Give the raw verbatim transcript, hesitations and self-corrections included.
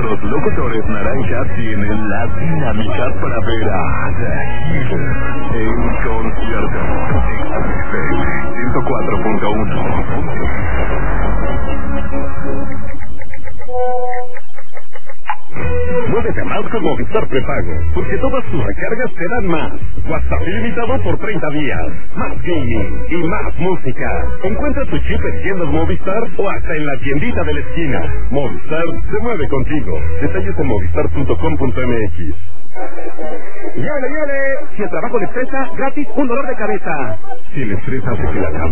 nuestros locutores naranjas tienen la dinámica para ver a The Heatles en concierto en ciento cuatro punto uno. Muévete más con Movistar Prepago, porque todas tus recargas te dan más. WhatsApp ilimitado por treinta días, más gaming y más música. Encuentra tu chip en tiendas Movistar o hasta en la tiendita de la esquina. Movistar se mueve contigo. Detalles en movistar punto com punto m x. ¡Llévele, llévele! Si el trabajo le estresa, gratis un dolor de cabeza. Si el estrés hace que la